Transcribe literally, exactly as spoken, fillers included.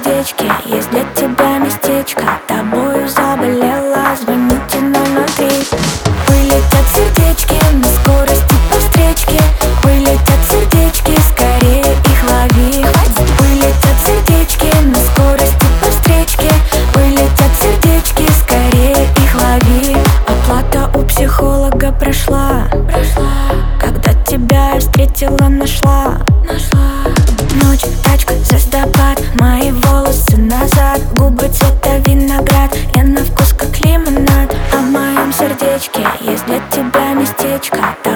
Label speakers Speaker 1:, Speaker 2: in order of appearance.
Speaker 1: сердечке есть для тебя местечко. Тобою заболела, звоните ноль ноль три. Вылетят сердечки на скорости по встречке. Вылетят сердечки, скорее их лови. Вылетят сердечки на скорости по встречке. Вылетят сердечки, скорее их лови. Оплата у психолога прошла, прошла. Когда тебя я встретила, нашла, нашла. Ночь, тачка, звездопад, мои волосы назад. Губы цвета виноград, я на вкус как лимонад. А в моем сердечке есть для тебя местечко.